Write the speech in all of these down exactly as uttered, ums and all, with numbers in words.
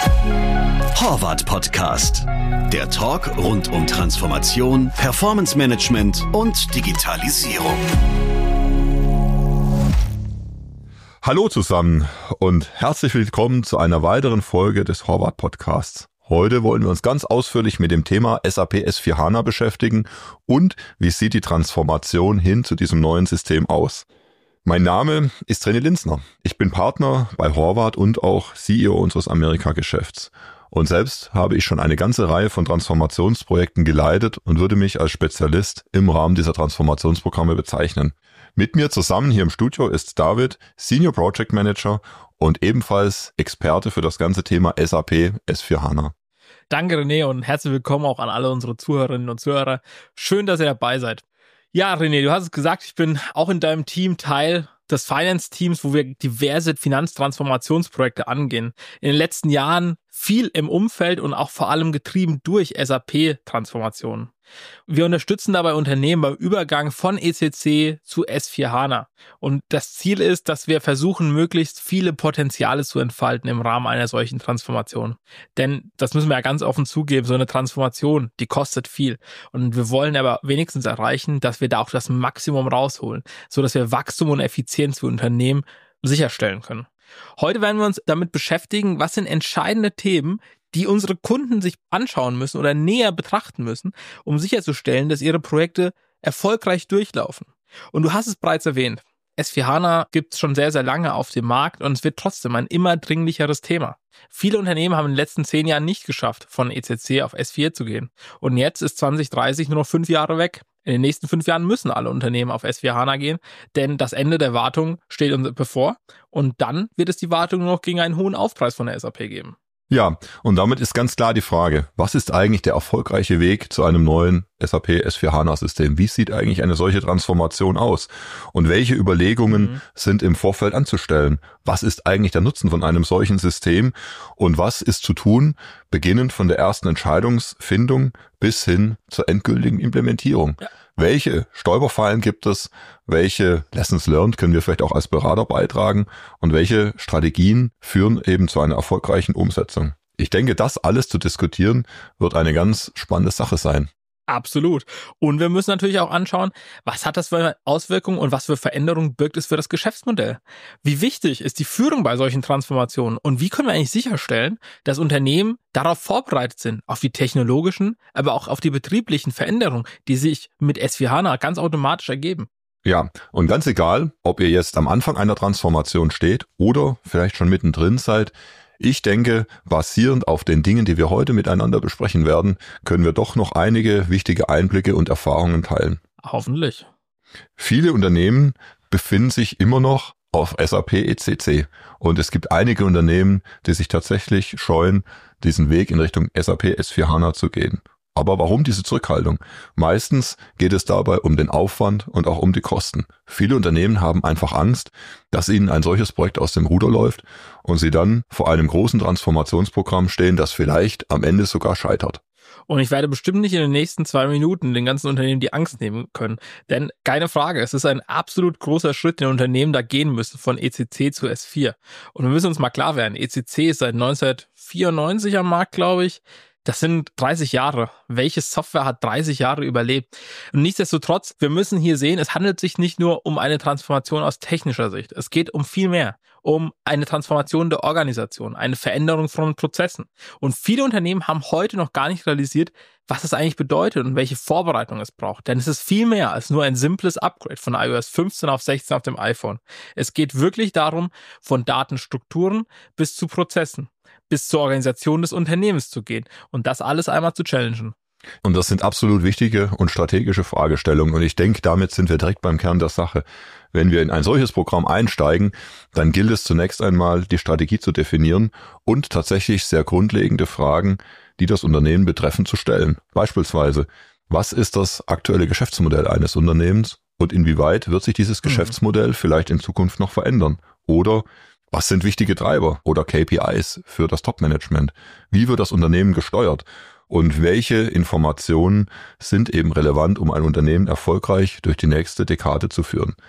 Horvath Podcast. Der Talk rund um Transformation, Performance Management und Digitalisierung. Hallo zusammen und herzlich willkommen zu einer weiteren Folge des Horvath Podcasts. Heute wollen wir uns ganz ausführlich mit dem Thema S A P S vier HANA beschäftigen und wie sieht die Transformation hin zu diesem neuen System aus. Mein Name ist René Linzner. Ich bin Partner bei Horvath und auch C E O unseres Amerika-Geschäfts. Und selbst habe ich schon eine ganze Reihe von Transformationsprojekten geleitet und würde mich als Spezialist im Rahmen dieser Transformationsprogramme bezeichnen. Mit mir zusammen hier im Studio ist David, Senior Project Manager und ebenfalls Experte für das ganze Thema S A P S vier HANA. Danke René und herzlich willkommen auch an alle unsere Zuhörerinnen und Zuhörer. Schön, dass ihr dabei seid. Ja, René, du hast es gesagt, ich bin auch in deinem Team Teil des Finance-Teams, wo wir diverse Finanztransformationsprojekte angehen. In den letzten Jahren viel im Umfeld und auch vor allem getrieben durch S A P-Transformationen. Wir unterstützen dabei Unternehmen beim Übergang von E C C zu S vier HANA. Und das Ziel ist, dass wir versuchen, möglichst viele Potenziale zu entfalten im Rahmen einer solchen Transformation. Denn, das müssen wir ja ganz offen zugeben, so eine Transformation, die kostet viel. Und wir wollen aber wenigstens erreichen, dass wir da auch das Maximum rausholen, sodass wir Wachstum und Effizienz für Unternehmen sicherstellen können. Heute werden wir uns damit beschäftigen, was sind entscheidende Themen, die unsere Kunden sich anschauen müssen oder näher betrachten müssen, um sicherzustellen, dass ihre Projekte erfolgreich durchlaufen. Und du hast es bereits erwähnt, S vier HANA gibt es schon sehr, sehr lange auf dem Markt und es wird trotzdem ein immer dringlicheres Thema. Viele Unternehmen haben in den letzten zehn Jahren nicht geschafft, von E C C auf S vier zu gehen. Und jetzt ist zwanzig dreißig nur noch fünf Jahre weg. In den nächsten fünf Jahren müssen alle Unternehmen auf S vier HANA gehen, denn das Ende der Wartung steht uns bevor und dann wird es die Wartung nur noch gegen einen hohen Aufpreis von der S A P geben. Ja, und damit ist ganz klar die Frage, was ist eigentlich der erfolgreiche Weg zu einem neuen S A P S vier HANA System? Wie sieht eigentlich eine solche Transformation aus? Und welche Überlegungen mhm. sind im Vorfeld anzustellen? Was ist eigentlich der Nutzen von einem solchen System? Und was ist zu tun, beginnend von der ersten Entscheidungsfindung bis hin zur endgültigen Implementierung? Ja. Welche Stolperfallen gibt es? Welche Lessons learned können wir vielleicht auch als Berater beitragen? Und welche Strategien führen eben zu einer erfolgreichen Umsetzung? Ich denke, das alles zu diskutieren, wird eine ganz spannende Sache sein. Absolut. Und wir müssen natürlich auch anschauen, was hat das für Auswirkungen und was für Veränderungen birgt es für das Geschäftsmodell? Wie wichtig ist die Führung bei solchen Transformationen? Und wie können wir eigentlich sicherstellen, dass Unternehmen darauf vorbereitet sind, auf die technologischen, aber auch auf die betrieblichen Veränderungen, die sich mit S vier HANA ganz automatisch ergeben? Ja, und ganz egal, ob ihr jetzt am Anfang einer Transformation steht oder vielleicht schon mittendrin seid, ich denke, basierend auf den Dingen, die wir heute miteinander besprechen werden, können wir doch noch einige wichtige Einblicke und Erfahrungen teilen. Hoffentlich. Viele Unternehmen befinden sich immer noch auf S A P E C C und es gibt einige Unternehmen, die sich tatsächlich scheuen, diesen Weg in Richtung S A P S vier HANA zu gehen. Aber warum diese Zurückhaltung? Meistens geht es dabei um den Aufwand und auch um die Kosten. Viele Unternehmen haben einfach Angst, dass ihnen ein solches Projekt aus dem Ruder läuft und sie dann vor einem großen Transformationsprogramm stehen, das vielleicht am Ende sogar scheitert. Und ich werde bestimmt nicht in den nächsten zwei Minuten den ganzen Unternehmen die Angst nehmen können. Denn keine Frage, es ist ein absolut großer Schritt, den Unternehmen da gehen müssen von E C C zu S vier. Und wir müssen uns mal klar werden, E C C ist seit neunzehnhundertvierundneunzig am Markt, glaube ich. Das sind dreißig Jahre. Welche Software hat dreißig Jahre überlebt? Und nichtsdestotrotz, wir müssen hier sehen, es handelt sich nicht nur um eine Transformation aus technischer Sicht. Es geht um viel mehr. Um eine Transformation der Organisation, eine Veränderung von Prozessen. Und viele Unternehmen haben heute noch gar nicht realisiert, was es eigentlich bedeutet und welche Vorbereitung es braucht. Denn es ist viel mehr als nur ein simples Upgrade von i O S fünfzehn auf sechzehn auf dem iPhone. Es geht wirklich darum, von Datenstrukturen bis zu Prozessen, bis zur Organisation des Unternehmens zu gehen und das alles einmal zu challengen. Und das sind absolut wichtige und strategische Fragestellungen und ich denke, damit sind wir direkt beim Kern der Sache. Wenn wir in ein solches Programm einsteigen, dann gilt es zunächst einmal, die Strategie zu definieren und tatsächlich sehr grundlegende Fragen, die das Unternehmen betreffen, zu stellen. Beispielsweise, was ist das aktuelle Geschäftsmodell eines Unternehmens und inwieweit wird sich dieses mhm. Geschäftsmodell vielleicht in Zukunft noch verändern? Oder was sind wichtige Treiber oder K P Is für das Top-Management? Wie wird das Unternehmen gesteuert? Und welche Informationen sind eben relevant, um ein Unternehmen erfolgreich durch die nächste Dekade zu führen?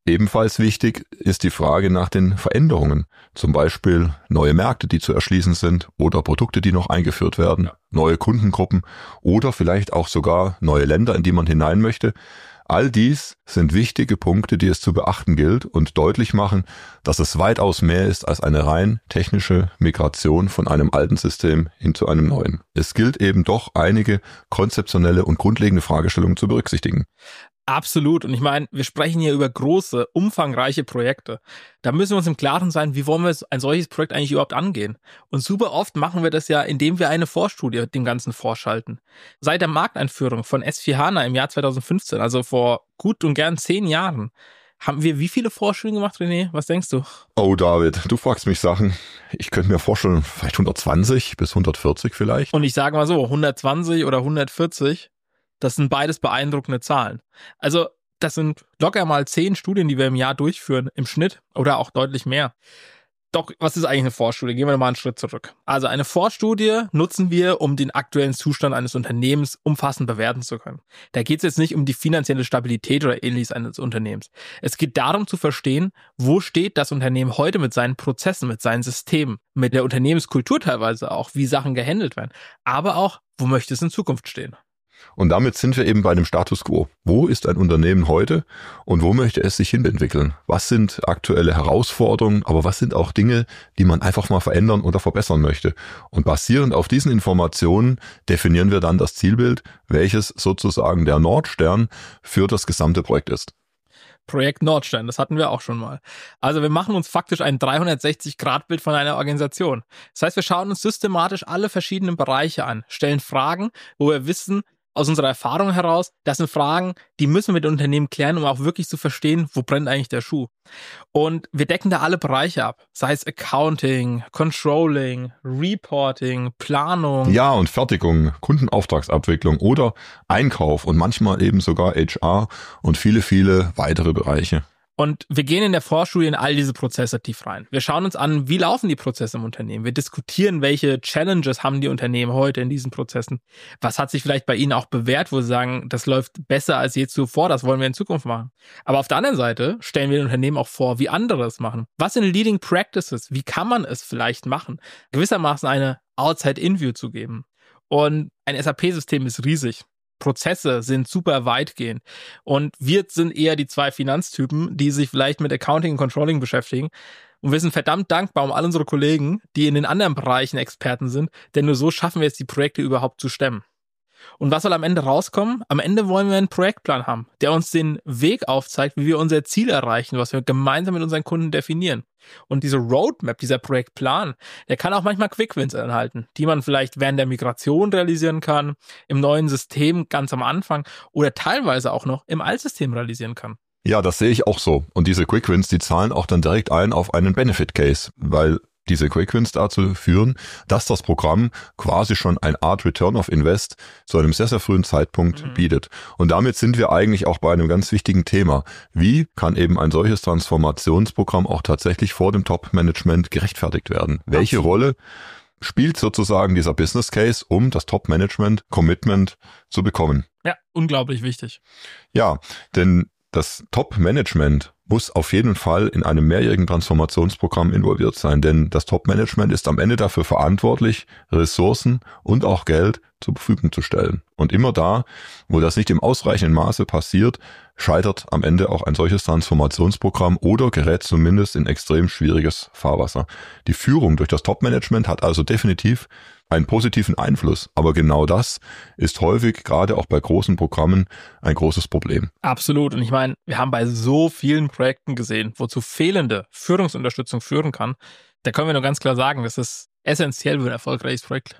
Ebenfalls wichtig ist die Frage nach den Veränderungen. Zum Beispiel neue Märkte, die zu erschließen sind oder Produkte, die noch eingeführt werden, ja. neue Kundengruppen oder vielleicht auch sogar neue Länder, in die man hinein möchte. All dies sind wichtige Punkte, die es zu beachten gilt und deutlich machen, dass es weitaus mehr ist als eine rein technische Migration von einem alten System hin zu einem neuen. Es gilt eben doch einige konzeptionelle und grundlegende Fragestellungen zu berücksichtigen. Absolut. Und ich meine, wir sprechen hier über große, umfangreiche Projekte. Da müssen wir uns im Klaren sein, wie wollen wir ein solches Projekt eigentlich überhaupt angehen? Und super oft machen wir das ja, indem wir eine Vorstudie dem Ganzen vorschalten. Seit der Markteinführung von S vier HANA im Jahr zweitausendfünfzehn, also vor gut und gern zehn Jahren, haben wir wie viele Vorstudien gemacht, René? Was denkst du? Oh, David, du fragst mich Sachen. Ich könnte mir vorstellen, vielleicht hundertzwanzig bis hundertvierzig vielleicht. Und ich sage mal so, hundertzwanzig oder hundertvierzig. Das sind beides beeindruckende Zahlen. Also das sind locker mal zehn Studien, die wir im Jahr durchführen, im Schnitt oder auch deutlich mehr. Doch, was ist eigentlich eine Vorstudie? Gehen wir mal einen Schritt zurück. Also eine Vorstudie nutzen wir, um den aktuellen Zustand eines Unternehmens umfassend bewerten zu können. Da geht es jetzt nicht um die finanzielle Stabilität oder ähnliches eines Unternehmens. Es geht darum zu verstehen, wo steht das Unternehmen heute mit seinen Prozessen, mit seinen Systemen, mit der Unternehmenskultur teilweise auch, wie Sachen gehandelt werden, aber auch, wo möchte es in Zukunft stehen. Und damit sind wir eben bei dem Status quo. Wo ist ein Unternehmen heute und wo möchte es sich hinentwickeln? Was sind aktuelle Herausforderungen, aber was sind auch Dinge, die man einfach mal verändern oder verbessern möchte? Und basierend auf diesen Informationen definieren wir dann das Zielbild, welches sozusagen der Nordstern für das gesamte Projekt ist. Projekt Nordstern, das hatten wir auch schon mal. Also wir machen uns faktisch ein dreihundertsechzig Grad Bild von einer Organisation. Das heißt, wir schauen uns systematisch alle verschiedenen Bereiche an, stellen Fragen, wo wir wissen, aus unserer Erfahrung heraus, das sind Fragen, die müssen wir mit den Unternehmen klären, um auch wirklich zu verstehen, wo brennt eigentlich der Schuh. Und wir decken da alle Bereiche ab, sei es Accounting, Controlling, Reporting, Planung. Ja, und Fertigung, Kundenauftragsabwicklung oder Einkauf und manchmal eben sogar H R und viele, viele weitere Bereiche. Und wir gehen in der Vorstudie in all diese Prozesse tief rein. Wir schauen uns an, wie laufen die Prozesse im Unternehmen. Wir diskutieren, welche Challenges haben die Unternehmen heute in diesen Prozessen. Was hat sich vielleicht bei ihnen auch bewährt, wo sie sagen, das läuft besser als je zuvor, das wollen wir in Zukunft machen. Aber auf der anderen Seite stellen wir den Unternehmen auch vor, wie andere es machen. Was sind Leading Practices? Wie kann man es vielleicht machen? Gewissermaßen eine Outside-In-View zu geben. Und ein S A P-System ist riesig. Prozesse sind super weitgehend. Und wir sind eher die zwei Finanztypen, die sich vielleicht mit Accounting und Controlling beschäftigen. Und wir sind verdammt dankbar um all unsere Kollegen, die in den anderen Bereichen Experten sind, denn nur so schaffen wir es, die Projekte überhaupt zu stemmen. Und was soll am Ende rauskommen? Am Ende wollen wir einen Projektplan haben, der uns den Weg aufzeigt, wie wir unser Ziel erreichen, was wir gemeinsam mit unseren Kunden definieren. Und diese Roadmap, dieser Projektplan, der kann auch manchmal Quick-Wins enthalten, die man vielleicht während der Migration realisieren kann, im neuen System ganz am Anfang oder teilweise auch noch im Altsystem realisieren kann. Ja, das sehe ich auch so. Und diese Quick-Wins, die zahlen auch dann direkt ein auf einen Benefit-Case, weil diese Quick-Wins dazu führen, dass das Programm quasi schon eine Art Return of Invest zu einem sehr, sehr frühen Zeitpunkt mhm. bietet. Und damit sind wir eigentlich auch bei einem ganz wichtigen Thema. Wie kann eben ein solches Transformationsprogramm auch tatsächlich vor dem Top-Management gerechtfertigt werden? Absolut. Welche Rolle spielt sozusagen dieser Business Case, um das Top-Management Commitment zu bekommen? Ja, unglaublich wichtig. Ja, denn das Top-Management muss auf jeden Fall in einem mehrjährigen Transformationsprogramm involviert sein, denn das Top-Management ist am Ende dafür verantwortlich, Ressourcen und auch Geld zur Verfügung zu stellen. Und immer da, wo das nicht im ausreichenden Maße passiert, scheitert am Ende auch ein solches Transformationsprogramm oder gerät zumindest in extrem schwieriges Fahrwasser. Die Führung durch das Top-Management hat also definitiv einen positiven Einfluss, aber genau das ist häufig, gerade auch bei großen Programmen, ein großes Problem. Absolut. Und ich meine, wir haben bei so vielen Projekten gesehen, wozu fehlende Führungsunterstützung führen kann. Da können wir nur ganz klar sagen, das ist essentiell für ein erfolgreiches Projekt.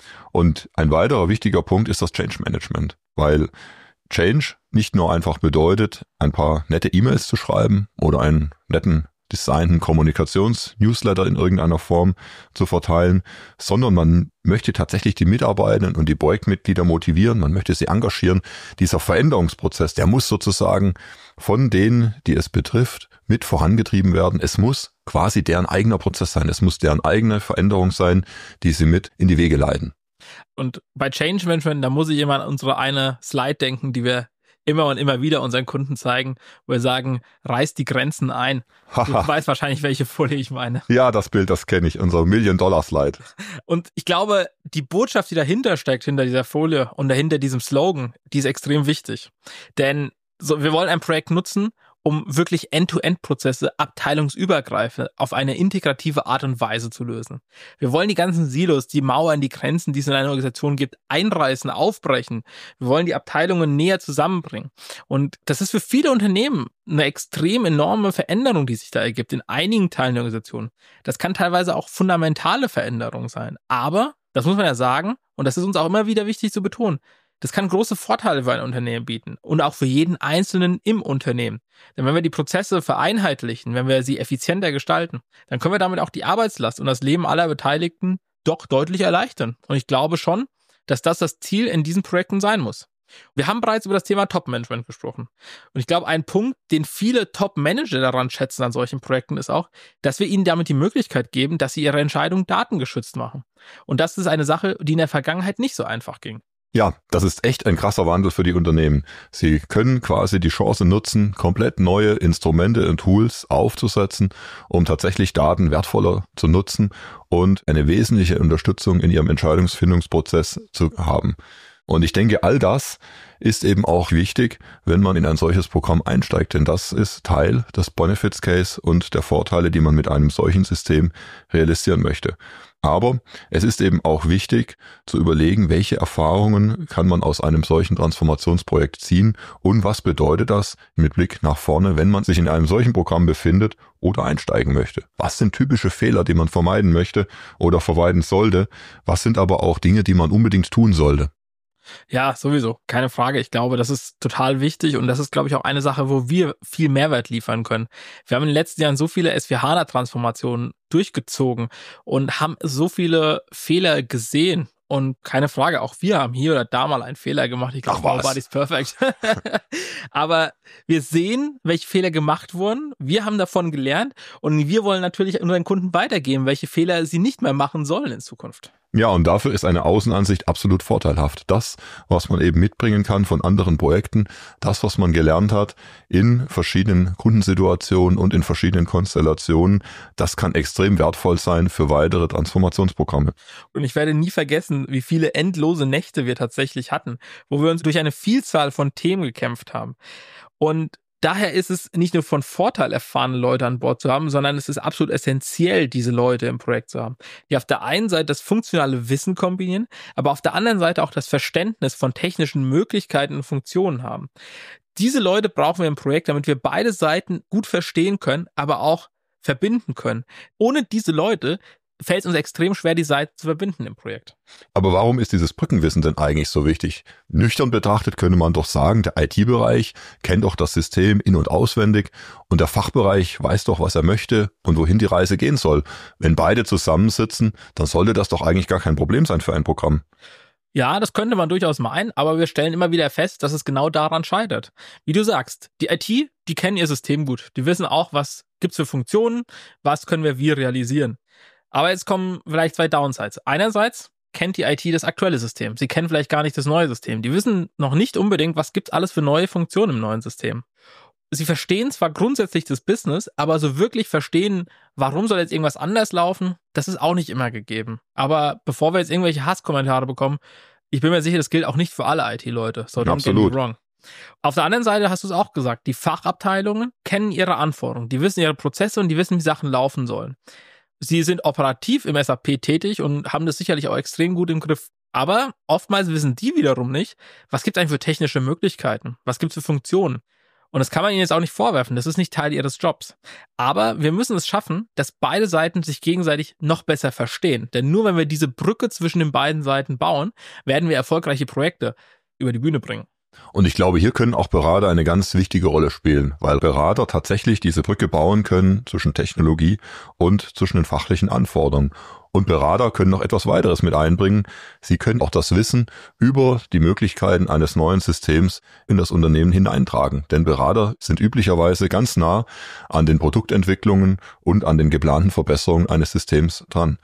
Und ein weiterer wichtiger Punkt ist das Change Management, weil Change nicht nur einfach bedeutet, ein paar nette E-Mails zu schreiben oder einen netten designten Kommunikations-Newsletter in irgendeiner Form zu verteilen, sondern man möchte tatsächlich die Mitarbeitenden und die Projektmitglieder motivieren, man möchte sie engagieren. Dieser Veränderungsprozess, der muss sozusagen von denen, die es betrifft, mit vorangetrieben werden. Es muss quasi deren eigener Prozess sein, es muss deren eigene Veränderung sein, die sie mit in die Wege leiten. Und bei Change Management, da muss ich immer an unsere eine Slide denken, die wir immer und immer wieder unseren Kunden zeigen, wo wir sagen, reißt die Grenzen ein. Du weißt wahrscheinlich, welche Folie ich meine. Ja, das Bild, das kenne ich, unser Million-Dollar-Slide. Und ich glaube, die Botschaft, die dahinter steckt, hinter dieser Folie und dahinter diesem Slogan, die ist extrem wichtig. Denn so, wir wollen ein Projekt nutzen, um wirklich End-to-End-Prozesse abteilungsübergreifend auf eine integrative Art und Weise zu lösen. Wir wollen die ganzen Silos, die Mauern, die Grenzen, die es in einer Organisation gibt, einreißen, aufbrechen. Wir wollen die Abteilungen näher zusammenbringen. Und das ist für viele Unternehmen eine extrem enorme Veränderung, die sich da ergibt in einigen Teilen der Organisation. Das kann teilweise auch fundamentale Veränderungen sein. Aber, das muss man ja sagen, und das ist uns auch immer wieder wichtig zu betonen, das kann große Vorteile für ein Unternehmen bieten und auch für jeden Einzelnen im Unternehmen. Denn wenn wir die Prozesse vereinheitlichen, wenn wir sie effizienter gestalten, dann können wir damit auch die Arbeitslast und das Leben aller Beteiligten doch deutlich erleichtern. Und ich glaube schon, dass das das Ziel in diesen Projekten sein muss. Wir haben bereits über das Thema Top-Management gesprochen. Und ich glaube, ein Punkt, den viele Top-Manager daran schätzen an solchen Projekten, ist auch, dass wir ihnen damit die Möglichkeit geben, dass sie ihre Entscheidungen datengeschützt machen. Und das ist eine Sache, die in der Vergangenheit nicht so einfach ging. Ja, das ist echt ein krasser Wandel für die Unternehmen. Sie können quasi die Chance nutzen, komplett neue Instrumente und Tools aufzusetzen, um tatsächlich Daten wertvoller zu nutzen und eine wesentliche Unterstützung in ihrem Entscheidungsfindungsprozess zu haben. Und ich denke, all das ist eben auch wichtig, wenn man in ein solches Programm einsteigt, denn das ist Teil des Benefits Case und der Vorteile, die man mit einem solchen System realisieren möchte. Aber es ist eben auch wichtig zu überlegen, welche Erfahrungen kann man aus einem solchen Transformationsprojekt ziehen und was bedeutet das mit Blick nach vorne, wenn man sich in einem solchen Programm befindet oder einsteigen möchte. Was sind typische Fehler, die man vermeiden möchte oder vermeiden sollte? Was sind aber auch Dinge, die man unbedingt tun sollte? Ja, sowieso, keine Frage. Ich glaube, das ist total wichtig und das ist, glaube ich, auch eine Sache, wo wir viel Mehrwert liefern können. Wir haben in den letzten Jahren so viele S vier HANA-Transformationen durchgezogen und haben so viele Fehler gesehen. Und keine Frage, auch wir haben hier oder da mal einen Fehler gemacht. Ich glaube, nobody's perfect. Aber wir sehen, welche Fehler gemacht wurden. Wir haben davon gelernt und wir wollen natürlich unseren Kunden weitergeben, welche Fehler sie nicht mehr machen sollen in Zukunft. Ja, und dafür ist eine Außenansicht absolut vorteilhaft. Das, was man eben mitbringen kann von anderen Projekten, das, was man gelernt hat in verschiedenen Kundensituationen und in verschiedenen Konstellationen, das kann extrem wertvoll sein für weitere Transformationsprogramme. Und ich werde nie vergessen, wie viele endlose Nächte wir tatsächlich hatten, wo wir uns durch eine Vielzahl von Themen gekämpft haben. Und daher ist es nicht nur von Vorteil, erfahrene Leute an Bord zu haben, sondern es ist absolut essentiell, diese Leute im Projekt zu haben, die auf der einen Seite das funktionale Wissen kombinieren, aber auf der anderen Seite auch das Verständnis von technischen Möglichkeiten und Funktionen haben. Diese Leute brauchen wir im Projekt, damit wir beide Seiten gut verstehen können, aber auch verbinden können. Ohne diese Leute fällt es uns extrem schwer, die Seiten zu verbinden im Projekt. Aber warum ist dieses Brückenwissen denn eigentlich so wichtig? Nüchtern betrachtet könnte man doch sagen, der I T-Bereich kennt doch das System in- und auswendig und der Fachbereich weiß doch, was er möchte und wohin die Reise gehen soll. Wenn beide zusammensitzen, dann sollte das doch eigentlich gar kein Problem sein für ein Programm. Ja, das könnte man durchaus meinen, aber wir stellen immer wieder fest, dass es genau daran scheitert. Wie du sagst, die I T, die kennen ihr System gut. Die wissen auch, was gibt's für Funktionen, was können wir wie realisieren. Aber jetzt kommen vielleicht zwei Downsides. Einerseits kennt die I T das aktuelle System. Sie kennen vielleicht gar nicht das neue System. Die wissen noch nicht unbedingt, was gibt's alles für neue Funktionen im neuen System. Sie verstehen zwar grundsätzlich das Business, aber so wirklich verstehen, warum soll jetzt irgendwas anders laufen, das ist auch nicht immer gegeben. Aber bevor wir jetzt irgendwelche Hasskommentare bekommen, ich bin mir sicher, das gilt auch nicht für alle I T-Leute. So don't get me wrong. Auf der anderen Seite hast du es auch gesagt, die Fachabteilungen kennen ihre Anforderungen. Die wissen ihre Prozesse und die wissen, wie Sachen laufen sollen. Sie sind operativ im S A P tätig und haben das sicherlich auch extrem gut im Griff. Aber oftmals wissen die wiederum nicht, was gibt es eigentlich für technische Möglichkeiten? Was gibt es für Funktionen? Und das kann man ihnen jetzt auch nicht vorwerfen. Das ist nicht Teil ihres Jobs. Aber wir müssen es schaffen, dass beide Seiten sich gegenseitig noch besser verstehen. Denn nur wenn wir diese Brücke zwischen den beiden Seiten bauen, werden wir erfolgreiche Projekte über die Bühne bringen. Und ich glaube, hier können auch Berater eine ganz wichtige Rolle spielen, weil Berater tatsächlich diese Brücke bauen können zwischen Technologie und zwischen den fachlichen Anforderungen. Und Berater können noch etwas weiteres mit einbringen. Sie können auch das Wissen über die Möglichkeiten eines neuen Systems in das Unternehmen hineintragen. Denn Berater sind üblicherweise ganz nah an den Produktentwicklungen und an den geplanten Verbesserungen eines Systems dran.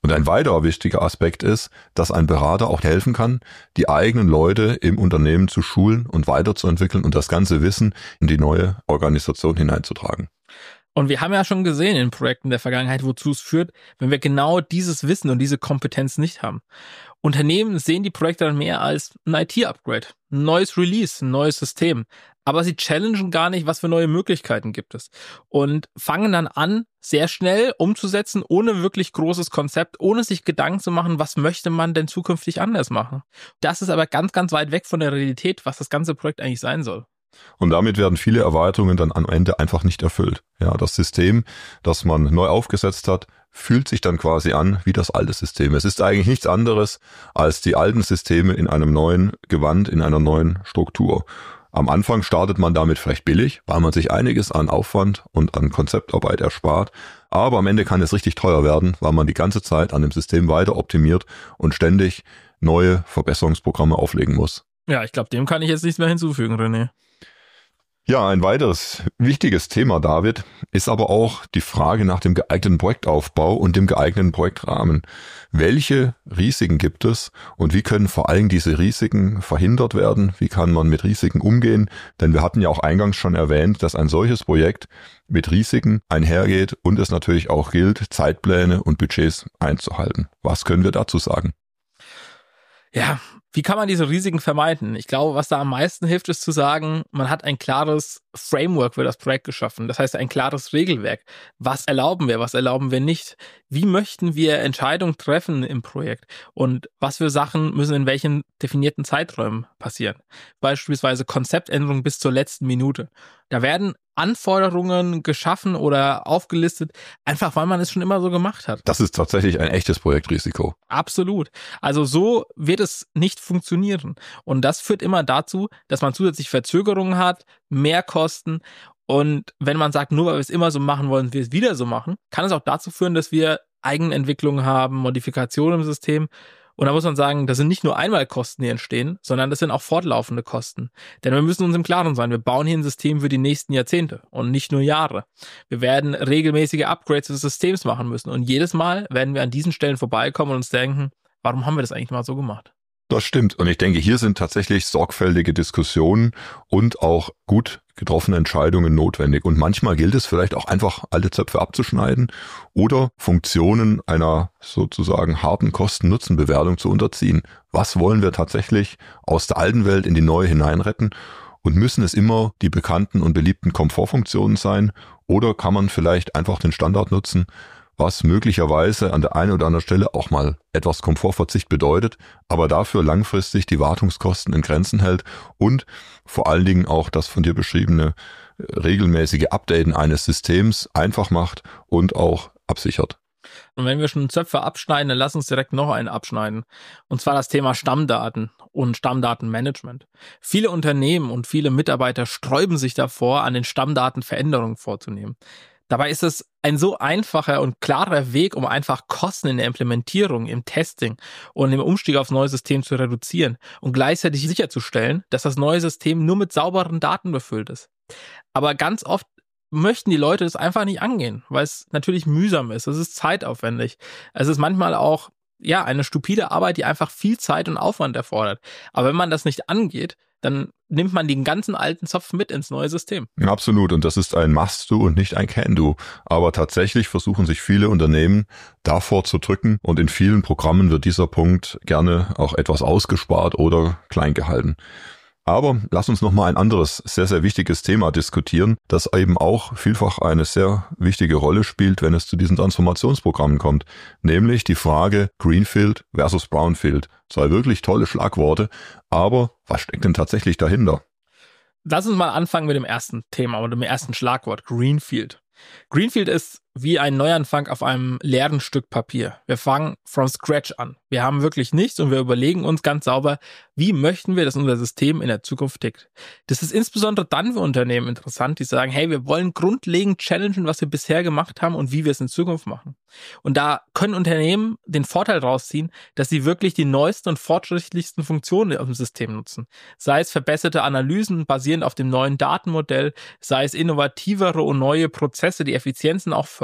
Und ein weiterer wichtiger Aspekt ist, dass ein Berater auch helfen kann, die eigenen Leute im Unternehmen zu schulen und weiterzuentwickeln und das ganze Wissen in die neue Organisation hineinzutragen. Und wir haben ja schon gesehen in Projekten der Vergangenheit, wozu es führt, wenn wir genau dieses Wissen und diese Kompetenz nicht haben. Unternehmen sehen die Projekte dann mehr als ein I T-Upgrade, ein neues Release, ein neues System. Aber sie challengen gar nicht, was für neue Möglichkeiten gibt es. Und fangen dann an, sehr schnell umzusetzen, ohne wirklich großes Konzept, ohne sich Gedanken zu machen, was möchte man denn zukünftig anders machen. Das ist aber ganz, ganz weit weg von der Realität, was das ganze Projekt eigentlich sein soll. Und damit werden viele Erwartungen dann am Ende einfach nicht erfüllt. Ja, das System, das man neu aufgesetzt hat, fühlt sich dann quasi an wie das alte System. Es ist eigentlich nichts anderes als die alten Systeme in einem neuen Gewand, in einer neuen Struktur. Am Anfang startet man damit vielleicht billig, weil man sich einiges an Aufwand und an Konzeptarbeit erspart. Aber am Ende kann es richtig teuer werden, weil man die ganze Zeit an dem System weiter optimiert und ständig neue Verbesserungsprogramme auflegen muss. Ja, ich glaube, dem kann ich jetzt nichts mehr hinzufügen, René. Ja, ein weiteres wichtiges Thema, David, ist aber auch die Frage nach dem geeigneten Projektaufbau und dem geeigneten Projektrahmen. Welche Risiken gibt es und wie können vor allem diese Risiken verhindert werden? Wie kann man mit Risiken umgehen? Denn wir hatten ja auch eingangs schon erwähnt, dass ein solches Projekt mit Risiken einhergeht und es natürlich auch gilt, Zeitpläne und Budgets einzuhalten. Was können wir dazu sagen? Ja, wie kann man diese Risiken vermeiden? Ich glaube, was da am meisten hilft, ist zu sagen, man hat ein klares Framework für das Projekt geschaffen. Das heißt, ein klares Regelwerk. Was erlauben wir, was erlauben wir nicht? Wie möchten wir Entscheidungen treffen im Projekt? Und was für Sachen müssen in welchen definierten Zeiträumen passieren? Beispielsweise Konzeptänderungen bis zur letzten Minute. Da werden Anforderungen geschaffen oder aufgelistet, einfach weil man es schon immer so gemacht hat. Das ist tatsächlich ein echtes Projektrisiko. Absolut. Also so wird es nicht funktionieren. Und das führt immer dazu, dass man zusätzlich Verzögerungen hat, mehr Kosten. Und wenn man sagt, nur weil wir es immer so machen wollen, wir es wieder so machen, kann es auch dazu führen, dass wir Eigenentwicklungen haben, Modifikationen im System. Und da muss man sagen, das sind nicht nur Einmalkosten, die entstehen, sondern das sind auch fortlaufende Kosten. Denn wir müssen uns im Klaren sein, wir bauen hier ein System für die nächsten Jahrzehnte und nicht nur Jahre. Wir werden regelmäßige Upgrades des Systems machen müssen. Und jedes Mal werden wir an diesen Stellen vorbeikommen und uns denken, warum haben wir das eigentlich mal so gemacht? Das stimmt. Und ich denke, hier sind tatsächlich sorgfältige Diskussionen und auch gut getroffene Entscheidungen notwendig. Und manchmal gilt es vielleicht auch einfach, alle Zöpfe abzuschneiden oder Funktionen einer sozusagen harten Kosten-Nutzen-Bewertung zu unterziehen. Was wollen wir tatsächlich aus der alten Welt in die neue hineinretten? Und müssen es immer die bekannten und beliebten Komfortfunktionen sein? Oder kann man vielleicht einfach den Standard nutzen, was möglicherweise an der einen oder anderen Stelle auch mal etwas Komfortverzicht bedeutet, aber dafür langfristig die Wartungskosten in Grenzen hält und vor allen Dingen auch das von dir beschriebene regelmäßige Updaten eines Systems einfach macht und auch absichert. Und wenn wir schon Zöpfe abschneiden, dann lass uns direkt noch einen abschneiden. Und zwar das Thema Stammdaten und Stammdatenmanagement. Viele Unternehmen und viele Mitarbeiter sträuben sich davor, an den Stammdaten Veränderungen vorzunehmen. Dabei ist es ein so einfacher und klarer Weg, um einfach Kosten in der Implementierung, im Testing und im Umstieg aufs neue System zu reduzieren und gleichzeitig sicherzustellen, dass das neue System nur mit sauberen Daten befüllt ist. Aber ganz oft möchten die Leute das einfach nicht angehen, weil es natürlich mühsam ist, es ist zeitaufwendig. Es ist manchmal auch ja eine stupide Arbeit, die einfach viel Zeit und Aufwand erfordert. Aber wenn man das nicht angeht, dann nimmt man den ganzen alten Zopf mit ins neue System. Absolut. Und das ist ein Must-Do und nicht ein Can-Do. Aber tatsächlich versuchen sich viele Unternehmen davor zu drücken. Und in vielen Programmen wird dieser Punkt gerne auch etwas ausgespart oder klein gehalten. Aber lass uns nochmal ein anderes, sehr, sehr wichtiges Thema diskutieren, das eben auch vielfach eine sehr wichtige Rolle spielt, wenn es zu diesen Transformationsprogrammen kommt. Nämlich die Frage Greenfield versus Brownfield. Zwei wirklich tolle Schlagworte, aber was steckt denn tatsächlich dahinter? Lass uns mal anfangen mit dem ersten Thema oder dem ersten Schlagwort, Greenfield. Greenfield ist wie ein Neuanfang auf einem leeren Stück Papier. Wir fangen from scratch an. Wir haben wirklich nichts und wir überlegen uns ganz sauber, wie möchten wir, dass unser System in der Zukunft tickt. Das ist insbesondere dann für Unternehmen interessant, die sagen, hey, wir wollen grundlegend challengen, was wir bisher gemacht haben und wie wir es in Zukunft machen. Und da können Unternehmen den Vorteil rausziehen, dass sie wirklich die neuesten und fortschrittlichsten Funktionen im System nutzen. Sei es verbesserte Analysen basierend auf dem neuen Datenmodell, sei es innovativere und neue Prozesse, die Effizienzen auch fördern,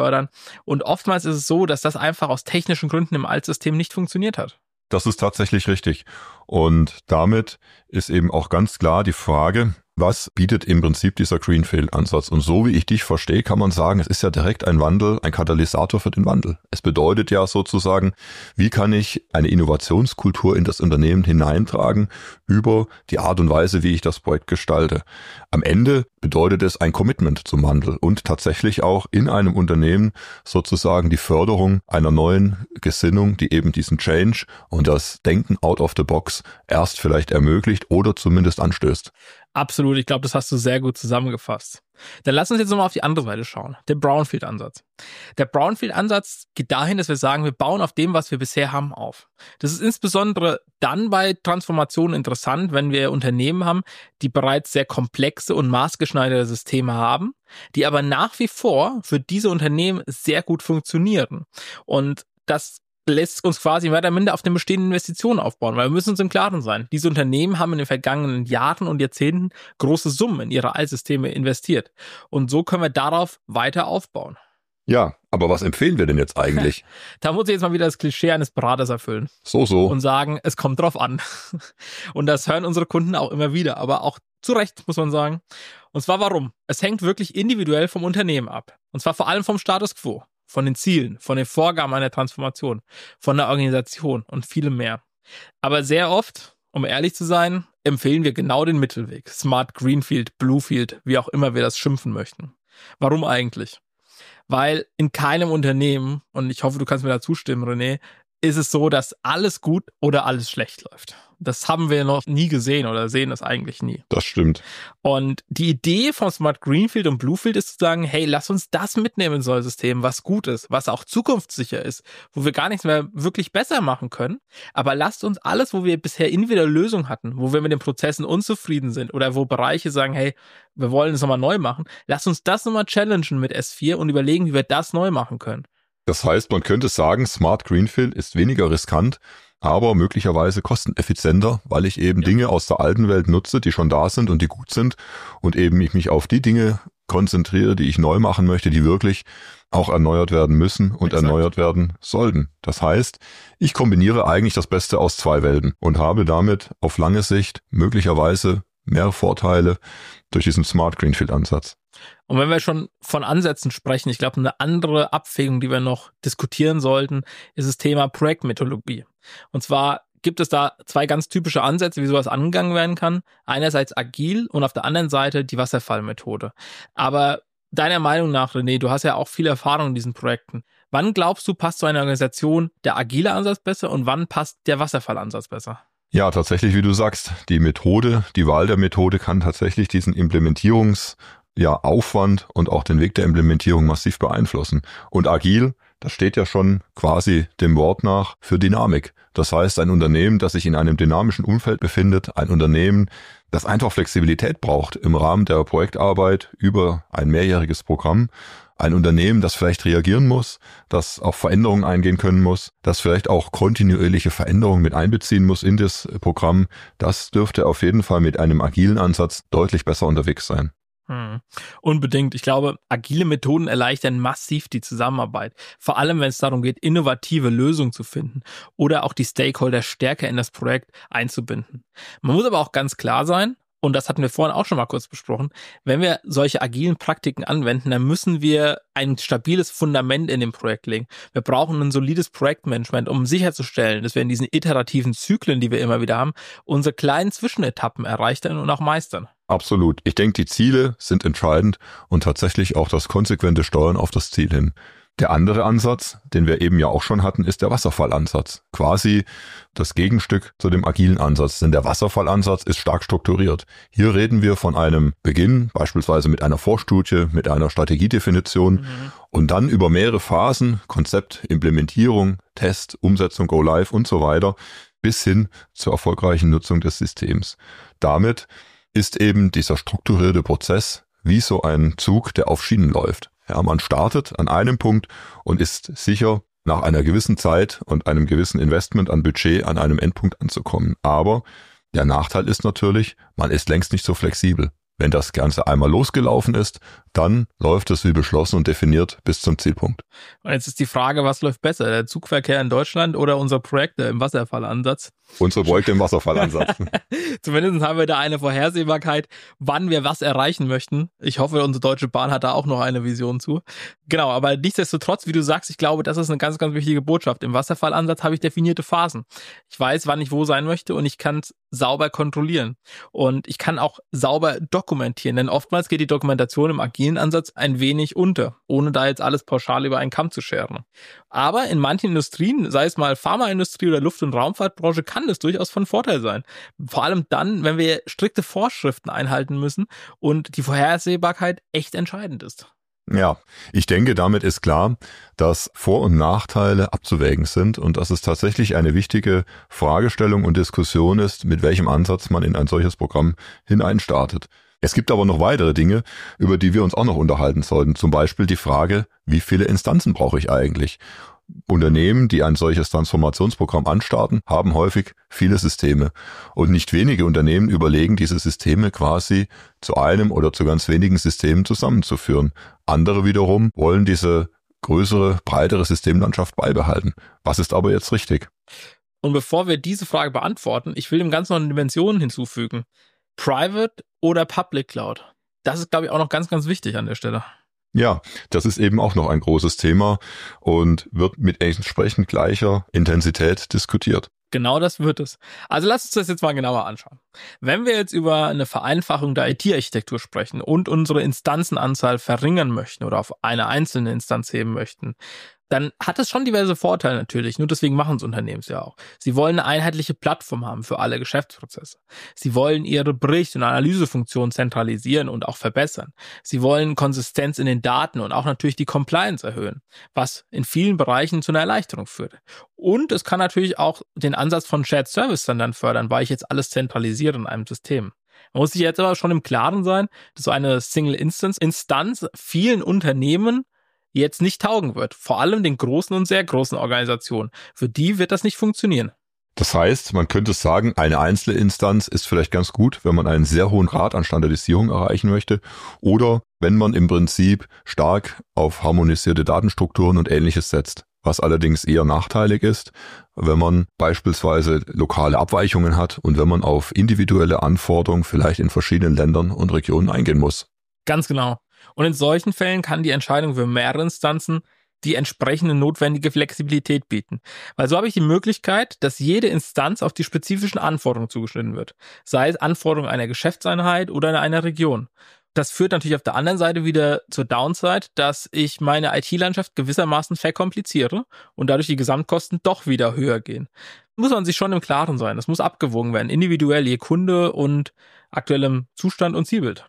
fördern. Und oftmals ist es so, dass das einfach aus technischen Gründen im Altsystem nicht funktioniert hat. Das ist tatsächlich richtig. Und damit ist eben auch ganz klar die Frage, was bietet im Prinzip dieser Greenfield-Ansatz? Und so wie ich dich verstehe, kann man sagen, es ist ja direkt ein Wandel, ein Katalysator für den Wandel. Es bedeutet ja sozusagen, wie kann ich eine Innovationskultur in das Unternehmen hineintragen über die Art und Weise, wie ich das Projekt gestalte. Am Ende bedeutet es ein Commitment zum Wandel und tatsächlich auch in einem Unternehmen sozusagen die Förderung einer neuen Gesinnung, die eben diesen Change und das Denken out of the box erst vielleicht ermöglicht oder zumindest anstößt. Absolut, ich glaube, das hast du sehr gut zusammengefasst. Dann lass uns jetzt nochmal auf die andere Seite schauen, der Brownfield-Ansatz. Der Brownfield-Ansatz geht dahin, dass wir sagen, wir bauen auf dem, was wir bisher haben, auf. Das ist insbesondere dann bei Transformationen interessant, wenn wir Unternehmen haben, die bereits sehr komplexe und maßgeschneiderte Systeme haben, die aber nach wie vor für diese Unternehmen sehr gut funktionieren. Und das lässt uns quasi mehr oder minder auf den bestehenden Investitionen aufbauen, weil wir müssen uns im Klaren sein. Diese Unternehmen haben in den vergangenen Jahren und Jahrzehnten große Summen in ihre Altsysteme investiert. Und so können wir darauf weiter aufbauen. Ja, aber was empfehlen wir denn jetzt eigentlich? Da muss ich jetzt mal wieder das Klischee eines Beraters erfüllen. So, so. Und sagen, es kommt drauf an. Und das hören unsere Kunden auch immer wieder, aber auch zu Recht, muss man sagen. Und zwar warum? Es hängt wirklich individuell vom Unternehmen ab. Und zwar vor allem vom Status quo. Von den Zielen, von den Vorgaben einer Transformation, von der Organisation und vielem mehr. Aber sehr oft, um ehrlich zu sein, empfehlen wir genau den Mittelweg. Smart Greenfield, Bluefield, wie auch immer wir das schimpfen möchten. Warum eigentlich? Weil in keinem Unternehmen, und ich hoffe, du kannst mir da zustimmen, René, ist es so, dass alles gut oder alles schlecht läuft. Das haben wir noch nie gesehen oder sehen das eigentlich nie. Das stimmt. Und die Idee von Smart Greenfield und Bluefield ist zu sagen, hey, lass uns das mitnehmen in so ein System, was gut ist, was auch zukunftssicher ist, wo wir gar nichts mehr wirklich besser machen können. Aber lasst uns alles, wo wir bisher individuelle Lösungen hatten, wo wir mit den Prozessen unzufrieden sind oder wo Bereiche sagen, hey, wir wollen es nochmal neu machen, lasst uns das nochmal challengen mit S vier und überlegen, wie wir das neu machen können. Das heißt, man könnte sagen, Smart Greenfield ist weniger riskant, aber möglicherweise kosteneffizienter, weil ich eben ja. Dinge aus der alten Welt nutze, die schon da sind und die gut sind und eben ich mich auf die Dinge konzentriere, die ich neu machen möchte, die wirklich auch erneuert werden müssen und Exakt. erneuert werden sollten. Das heißt, ich kombiniere eigentlich das Beste aus zwei Welten und habe damit auf lange Sicht möglicherweise mehr Vorteile durch diesen Smart Greenfield-Ansatz. Und wenn wir schon von Ansätzen sprechen, ich glaube, eine andere Abwägung, die wir noch diskutieren sollten, ist das Thema Projektmethodologie. Und zwar gibt es da zwei ganz typische Ansätze, wie sowas angegangen werden kann. Einerseits agil und auf der anderen Seite die Wasserfallmethode. Aber deiner Meinung nach, René, du hast ja auch viel Erfahrung in diesen Projekten. Wann glaubst du, passt zu einer Organisation der agile Ansatz besser und wann passt der Wasserfallansatz besser? Ja, tatsächlich, wie du sagst, die Methode, die Wahl der Methode kann tatsächlich diesen Implementierungs- ja, Aufwand und auch den Weg der Implementierung massiv beeinflussen. Und agil, das steht ja schon quasi dem Wort nach für Dynamik. Das heißt, ein Unternehmen, das sich in einem dynamischen Umfeld befindet, ein Unternehmen, das einfach Flexibilität braucht im Rahmen der Projektarbeit über ein mehrjähriges Programm, ein Unternehmen, das vielleicht reagieren muss, das auf Veränderungen eingehen können muss, das vielleicht auch kontinuierliche Veränderungen mit einbeziehen muss in das Programm, das dürfte auf jeden Fall mit einem agilen Ansatz deutlich besser unterwegs sein. Hm. Unbedingt. Ich glaube, agile Methoden erleichtern massiv die Zusammenarbeit. Vor allem, wenn es darum geht, innovative Lösungen zu finden oder auch die Stakeholder stärker in das Projekt einzubinden. Man muss aber auch ganz klar sein, und das hatten wir vorhin auch schon mal kurz besprochen, wenn wir solche agilen Praktiken anwenden, dann müssen wir ein stabiles Fundament in dem Projekt legen. Wir brauchen ein solides Projektmanagement, um sicherzustellen, dass wir in diesen iterativen Zyklen, die wir immer wieder haben, unsere kleinen Zwischenetappen erreichen und auch meistern. Absolut. Ich denke, die Ziele sind entscheidend und tatsächlich auch das konsequente Steuern auf das Ziel hin. Der andere Ansatz, den wir eben ja auch schon hatten, ist der Wasserfallansatz. Quasi das Gegenstück zu dem agilen Ansatz, denn der Wasserfallansatz ist stark strukturiert. Hier reden wir von einem Beginn, beispielsweise mit einer Vorstudie, mit einer Strategiedefinition mhm. und dann über mehrere Phasen, Konzept, Implementierung, Test, Umsetzung, Go Live und so weiter, bis hin zur erfolgreichen Nutzung des Systems. Damit ist eben dieser strukturierte Prozess wie so ein Zug, der auf Schienen läuft. Ja, man startet an einem Punkt und ist sicher, nach einer gewissen Zeit und einem gewissen Investment an Budget an einem Endpunkt anzukommen. Aber der Nachteil ist natürlich, man ist längst nicht so flexibel. Wenn das Ganze einmal losgelaufen ist, dann läuft es wie beschlossen und definiert bis zum Zielpunkt. Und jetzt ist die Frage, was läuft besser, der Zugverkehr in Deutschland oder unsere Projekte im Wasserfallansatz? Unsere Projekte im Wasserfallansatz. Zumindest haben wir da eine Vorhersehbarkeit, wann wir was erreichen möchten. Ich hoffe, unsere Deutsche Bahn hat da auch noch eine Vision zu. Genau, aber nichtsdestotrotz, wie du sagst, ich glaube, das ist eine ganz, ganz wichtige Botschaft. Im Wasserfallansatz habe ich definierte Phasen. Ich weiß, wann ich wo sein möchte und ich kann es sauber kontrollieren. Und ich kann auch sauber dokumentieren, denn oftmals geht die Dokumentation im agilen Ansatz ein wenig unter, ohne da jetzt alles pauschal über einen Kamm zu scheren. Aber in manchen Industrien, sei es mal Pharmaindustrie oder Luft- und Raumfahrtbranche, kann das durchaus von Vorteil sein. Vor allem dann, wenn wir strikte Vorschriften einhalten müssen und die Vorhersehbarkeit echt entscheidend ist. Ja, ich denke, damit ist klar, dass Vor- und Nachteile abzuwägen sind und dass es tatsächlich eine wichtige Fragestellung und Diskussion ist, mit welchem Ansatz man in ein solches Programm hineinstartet. Es gibt aber noch weitere Dinge, über die wir uns auch noch unterhalten sollten. Zum Beispiel die Frage, wie viele Instanzen brauche ich eigentlich? Unternehmen, die ein solches Transformationsprogramm anstarten, haben häufig viele Systeme. Und nicht wenige Unternehmen überlegen, diese Systeme quasi zu einem oder zu ganz wenigen Systemen zusammenzuführen. Andere wiederum wollen diese größere, breitere Systemlandschaft beibehalten. Was ist aber jetzt richtig? Und bevor wir diese Frage beantworten, ich will dem Ganzen noch eine Dimension hinzufügen. Private oder Public Cloud? Das ist, glaube ich, auch noch ganz, ganz wichtig an der Stelle. Ja, das ist eben auch noch ein großes Thema und wird mit entsprechend gleicher Intensität diskutiert. Genau das wird es. Also lass uns das jetzt mal genauer anschauen. Wenn wir jetzt über eine Vereinfachung der I T-Architektur sprechen und unsere Instanzenanzahl verringern möchten oder auf eine einzelne Instanz heben möchten, dann hat es schon diverse Vorteile natürlich, nur deswegen machen es Unternehmen ja auch. Sie wollen eine einheitliche Plattform haben für alle Geschäftsprozesse. Sie wollen ihre Bericht- und Analysefunktion zentralisieren und auch verbessern. Sie wollen Konsistenz in den Daten und auch natürlich die Compliance erhöhen, was in vielen Bereichen zu einer Erleichterung führt. Und es kann natürlich auch den Ansatz von Shared Service dann fördern, weil ich jetzt alles zentralisiere in einem System. Man muss sich jetzt aber schon im Klaren sein, dass so eine Single-Instance-Instanz vielen Unternehmen jetzt nicht taugen wird. Vor allem den großen und sehr großen Organisationen. Für die wird das nicht funktionieren. Das heißt, man könnte sagen, eine einzelne Instanz ist vielleicht ganz gut, wenn man einen sehr hohen Grad an Standardisierung erreichen möchte oder wenn man im Prinzip stark auf harmonisierte Datenstrukturen und Ähnliches setzt. Was allerdings eher nachteilig ist, wenn man beispielsweise lokale Abweichungen hat und wenn man auf individuelle Anforderungen vielleicht in verschiedenen Ländern und Regionen eingehen muss. Ganz genau. Und in solchen Fällen kann die Entscheidung für mehrere Instanzen die entsprechende notwendige Flexibilität bieten. Weil so habe ich die Möglichkeit, dass jede Instanz auf die spezifischen Anforderungen zugeschnitten wird. Sei es Anforderungen einer Geschäftseinheit oder einer Region. Das führt natürlich auf der anderen Seite wieder zur Downside, dass ich meine I T-Landschaft gewissermaßen verkompliziere und dadurch die Gesamtkosten doch wieder höher gehen. Muss man sich schon im Klaren sein. Das muss abgewogen werden, individuell je Kunde und aktuellem Zustand und Zielbild.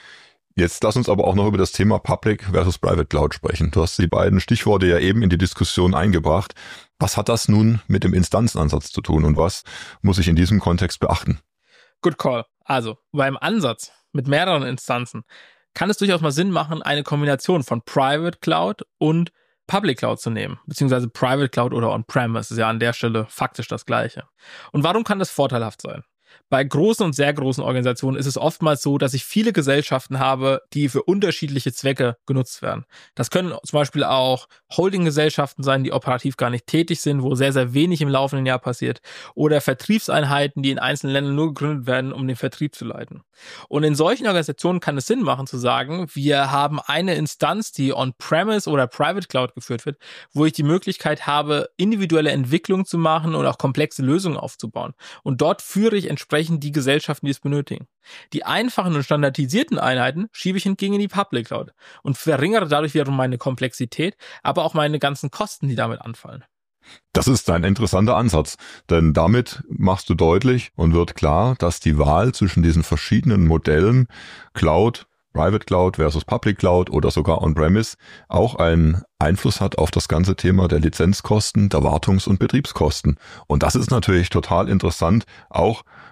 Jetzt lass uns aber auch noch über das Thema Public versus Private Cloud sprechen. Du hast die beiden Stichworte ja eben in die Diskussion eingebracht. Was hat das nun mit dem Instanzenansatz zu tun und was muss ich in diesem Kontext beachten? Good call. Also beim Ansatz mit mehreren Instanzen kann es durchaus mal Sinn machen, eine Kombination von Private Cloud und Public Cloud zu nehmen, beziehungsweise Private Cloud oder On-Premise ist ja an der Stelle faktisch das Gleiche. Und warum kann das vorteilhaft sein? Bei großen und sehr großen Organisationen ist es oftmals so, dass ich viele Gesellschaften habe, die für unterschiedliche Zwecke genutzt werden. Das können zum Beispiel auch Holdinggesellschaften sein, die operativ gar nicht tätig sind, wo sehr, sehr wenig im laufenden Jahr passiert. Oder Vertriebseinheiten, die in einzelnen Ländern nur gegründet werden, um den Vertrieb zu leiten. Und in solchen Organisationen kann es Sinn machen zu sagen, wir haben eine Instanz, die On-Premise oder Private Cloud geführt wird, wo ich die Möglichkeit habe, individuelle Entwicklung zu machen und auch komplexe Lösungen aufzubauen. Und dort führe ich entsprechend die Gesellschaften, die es benötigen. Die einfachen und standardisierten Einheiten schiebe ich hingegen in die Public Cloud und verringere dadurch wiederum meine Komplexität, aber auch meine ganzen Kosten, die damit anfallen. Das ist ein interessanter Ansatz, denn damit machst du deutlich und wird klar, dass die Wahl zwischen diesen verschiedenen Modellen Cloud, Private Cloud versus Public Cloud oder sogar On-Premise auch einen Einfluss hat auf das ganze Thema der Lizenzkosten, der Wartungs- und Betriebskosten. Und das ist natürlich total interessant, auch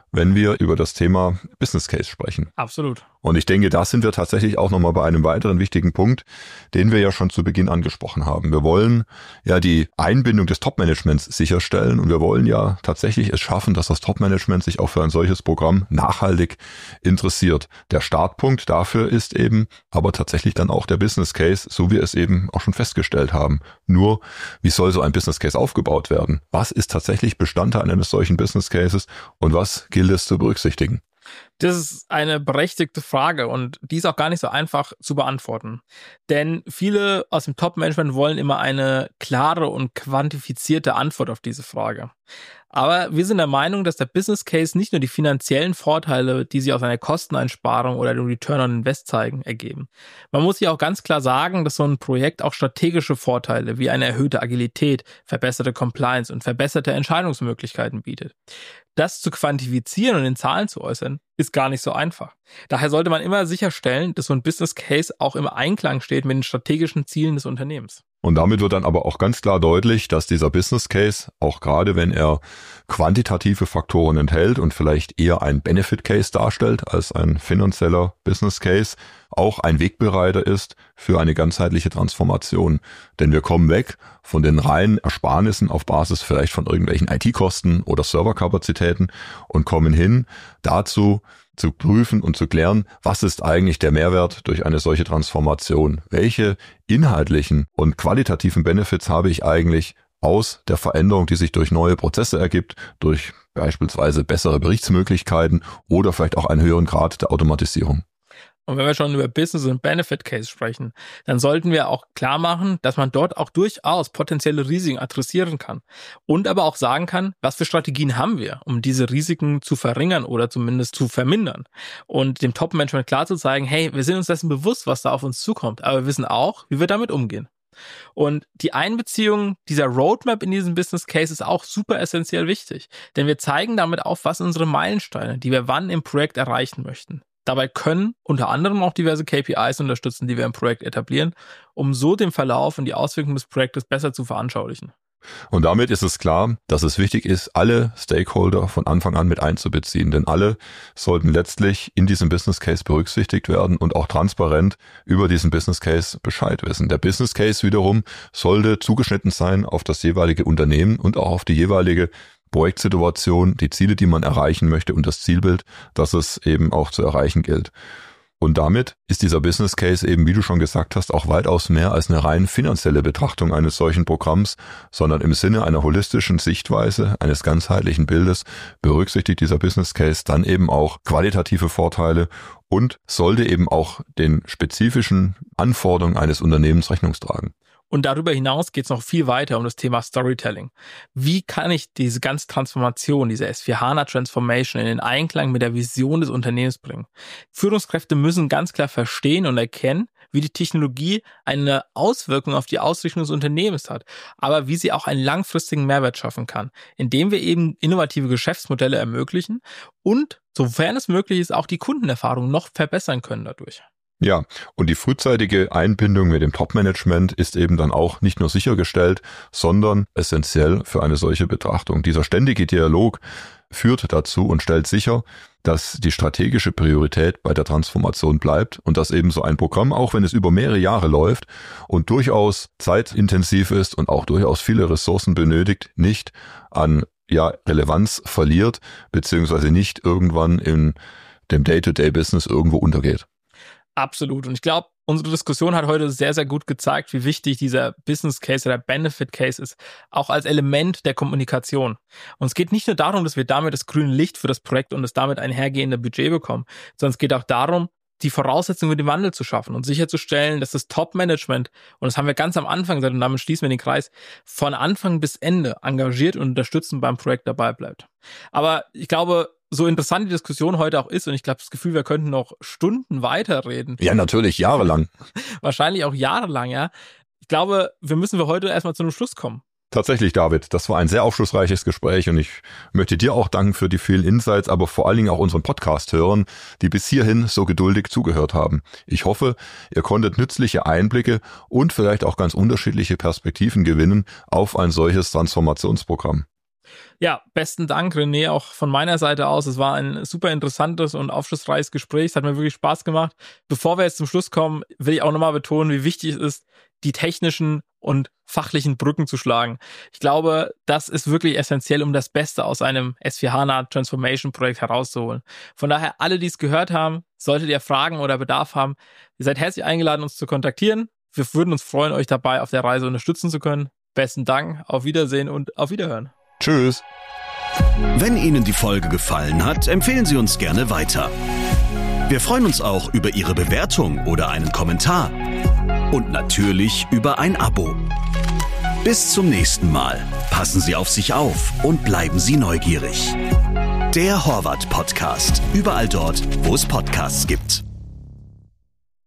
wenn wir über das Thema Business Case sprechen. Absolut. Und ich denke, da sind wir tatsächlich auch nochmal bei einem weiteren wichtigen Punkt, den wir ja schon zu Beginn angesprochen haben. Wir wollen ja die Einbindung des Top-Managements sicherstellen und wir wollen ja tatsächlich es schaffen, dass das Top-Management sich auch für ein solches Programm nachhaltig interessiert. Der Startpunkt dafür ist eben aber tatsächlich dann auch der Business Case, so wie wir es eben auch schon festgestellt haben. Nur, wie soll so ein Business Case aufgebaut werden? Was ist tatsächlich Bestandteil eines solchen Business Cases und was gilt es zu berücksichtigen? Das ist eine berechtigte Frage und die ist auch gar nicht so einfach zu beantworten. Denn viele aus dem Top-Management wollen immer eine klare und quantifizierte Antwort auf diese Frage. Aber wir sind der Meinung, dass der Business Case nicht nur die finanziellen Vorteile, die sich aus einer Kosteneinsparung oder dem Return on Invest zeigen, ergeben. Man muss hier auch ganz klar sagen, dass so ein Projekt auch strategische Vorteile wie eine erhöhte Agilität, verbesserte Compliance und verbesserte Entscheidungsmöglichkeiten bietet. Das zu quantifizieren und in Zahlen zu äußern, ist gar nicht so einfach. Daher sollte man immer sicherstellen, dass so ein Business Case auch im Einklang steht mit den strategischen Zielen des Unternehmens. Und damit wird dann aber auch ganz klar deutlich, dass dieser Business Case, auch gerade wenn er quantitative Faktoren enthält und vielleicht eher ein Benefit Case darstellt als ein finanzieller Business Case, auch ein Wegbereiter ist für eine ganzheitliche Transformation. Denn wir kommen weg von den reinen Ersparnissen auf Basis vielleicht von irgendwelchen I T-Kosten oder Serverkapazitäten und kommen hin dazu, zu prüfen und zu klären, was ist eigentlich der Mehrwert durch eine solche Transformation? Welche inhaltlichen und qualitativen Benefits habe ich eigentlich aus der Veränderung, die sich durch neue Prozesse ergibt, durch beispielsweise bessere Berichtsmöglichkeiten oder vielleicht auch einen höheren Grad der Automatisierung? Und wenn wir schon über Business und Benefit Case sprechen, dann sollten wir auch klar machen, dass man dort auch durchaus potenzielle Risiken adressieren kann und aber auch sagen kann, was für Strategien haben wir, um diese Risiken zu verringern oder zumindest zu vermindern. Und dem Top-Management klar zu zeigen, hey, wir sind uns dessen bewusst, was da auf uns zukommt, aber wir wissen auch, wie wir damit umgehen. Und die Einbeziehung dieser Roadmap in diesen Business Case ist auch super essentiell wichtig, denn wir zeigen damit auf, was unsere Meilensteine, die wir wann im Projekt erreichen möchten. Dabei können unter anderem auch diverse K P Is unterstützen, die wir im Projekt etablieren, um so den Verlauf und die Auswirkungen des Projektes besser zu veranschaulichen. Und damit ist es klar, dass es wichtig ist, alle Stakeholder von Anfang an mit einzubeziehen, denn alle sollten letztlich in diesem Business Case berücksichtigt werden und auch transparent über diesen Business Case Bescheid wissen. Der Business Case wiederum sollte zugeschnitten sein auf das jeweilige Unternehmen und auch auf die jeweilige Projektsituation, die Ziele, die man erreichen möchte und das Zielbild, das es eben auch zu erreichen gilt. Und damit ist dieser Business Case eben, wie du schon gesagt hast, auch weitaus mehr als eine rein finanzielle Betrachtung eines solchen Programms, sondern im Sinne einer holistischen Sichtweise, eines ganzheitlichen Bildes, berücksichtigt dieser Business Case dann eben auch qualitative Vorteile und sollte eben auch den spezifischen Anforderungen eines Unternehmens Rechnung tragen. Und darüber hinaus geht es noch viel weiter um das Thema Storytelling. Wie kann ich diese ganze Transformation, diese S vier HANA Transformation in den Einklang mit der Vision des Unternehmens bringen? Führungskräfte müssen ganz klar verstehen und erkennen, wie die Technologie eine Auswirkung auf die Ausrichtung des Unternehmens hat, aber wie sie auch einen langfristigen Mehrwert schaffen kann, indem wir eben innovative Geschäftsmodelle ermöglichen und, sofern es möglich ist, auch die Kundenerfahrung noch verbessern können dadurch. Ja, und die frühzeitige Einbindung mit dem Top-Management ist eben dann auch nicht nur sichergestellt, sondern essentiell für eine solche Betrachtung. Dieser ständige Dialog führt dazu und stellt sicher, dass die strategische Priorität bei der Transformation bleibt und dass eben so ein Programm, auch wenn es über mehrere Jahre läuft und durchaus zeitintensiv ist und auch durchaus viele Ressourcen benötigt, nicht an ja, Relevanz verliert, beziehungsweise nicht irgendwann in dem Day-to-Day-Business irgendwo untergeht. Absolut. Und ich glaube, unsere Diskussion hat heute sehr, sehr gut gezeigt, wie wichtig dieser Business Case oder Benefit Case ist, auch als Element der Kommunikation. Und es geht nicht nur darum, dass wir damit das grüne Licht für das Projekt und das damit einhergehende Budget bekommen, sondern es geht auch darum, die Voraussetzungen für den Wandel zu schaffen und sicherzustellen, dass das Top-Management, und das haben wir ganz am Anfang gesagt und damit schließen wir den Kreis, von Anfang bis Ende engagiert und unterstützend beim Projekt dabei bleibt. Aber ich glaube, so interessant die Diskussion heute auch ist, und ich glaube, das Gefühl, wir könnten noch Stunden weiterreden. Ja, natürlich, jahrelang. Wahrscheinlich auch jahrelang, ja. Ich glaube, wir müssen wir heute erstmal zu einem Schluss kommen. Tatsächlich, David, das war ein sehr aufschlussreiches Gespräch und ich möchte dir auch danken für die vielen Insights, aber vor allen Dingen auch unseren Podcast-Hörern, die bis hierhin so geduldig zugehört haben. Ich hoffe, ihr konntet nützliche Einblicke und vielleicht auch ganz unterschiedliche Perspektiven gewinnen auf ein solches Transformationsprogramm. Ja, besten Dank, René, auch von meiner Seite aus. Es war ein super interessantes und aufschlussreiches Gespräch. Es hat mir wirklich Spaß gemacht. Bevor wir jetzt zum Schluss kommen, will ich auch nochmal betonen, wie wichtig es ist, die technischen und fachlichen Brücken zu schlagen. Ich glaube, das ist wirklich essentiell, um das Beste aus einem S vier HANA Transformation Projekt herauszuholen. Von daher, alle, die es gehört haben, solltet ihr Fragen oder Bedarf haben, ihr seid herzlich eingeladen, uns zu kontaktieren. Wir würden uns freuen, euch dabei auf der Reise unterstützen zu können. Besten Dank, auf Wiedersehen und auf Wiederhören. Tschüss. Wenn Ihnen die Folge gefallen hat, empfehlen Sie uns gerne weiter. Wir freuen uns auch über Ihre Bewertung oder einen Kommentar. Und natürlich über ein Abo. Bis zum nächsten Mal. Passen Sie auf sich auf und bleiben Sie neugierig. Der Horvath Podcast. Überall dort, wo es Podcasts gibt.